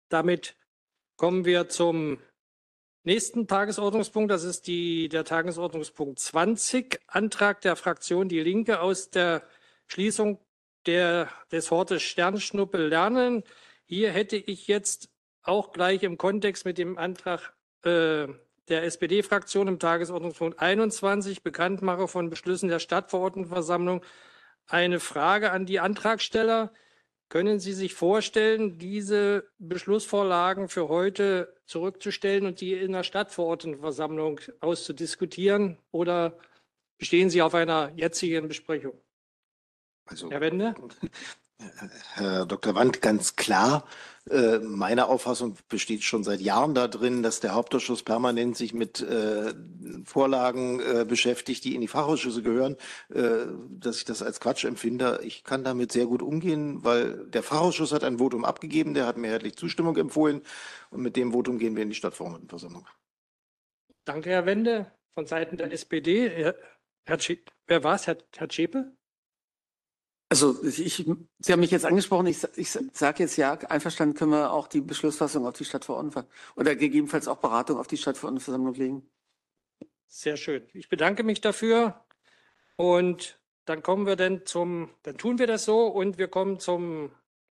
Damit kommen wir zum nächsten Tagesordnungspunkt. Das ist der Tagesordnungspunkt 20, Antrag der Fraktion Die Linke aus der Schließung des Hortes Sternschnuppe lernen. Hier hätte ich jetzt auch gleich im Kontext mit dem Antrag der SPD-Fraktion im Tagesordnungspunkt 21, Bekanntmache von Beschlüssen der Stadtverordnetenversammlung, eine Frage an die Antragsteller. Können Sie sich vorstellen, diese Beschlussvorlagen für heute zurückzustellen und die in der Stadtverordnetenversammlung auszudiskutieren? Oder bestehen Sie auf einer jetzigen Besprechung? Also, Herr Wende? Herr Dr. Wandt, ganz klar, meine Auffassung besteht schon seit Jahren darin, dass der Hauptausschuss permanent sich mit Vorlagen beschäftigt, die in die Fachausschüsse gehören, dass ich das als Quatsch empfinde. Ich kann damit sehr gut umgehen, weil der Fachausschuss hat ein Votum abgegeben, der hat mehrheitlich Zustimmung empfohlen und mit dem Votum gehen wir in die Stadtverordnetenversammlung. Danke, Herr Wende. Von Seiten der SPD, wer war es? Herr Zschäpe? Also Sie haben mich jetzt angesprochen, ich sage jetzt ja, einverstanden können wir auch die Beschlussfassung auf die Stadtverordnetenversammlung oder gegebenenfalls auch Beratung auf die Stadtverordnetenversammlung legen. Sehr schön. Ich bedanke mich dafür und dann tun wir das so und wir kommen zum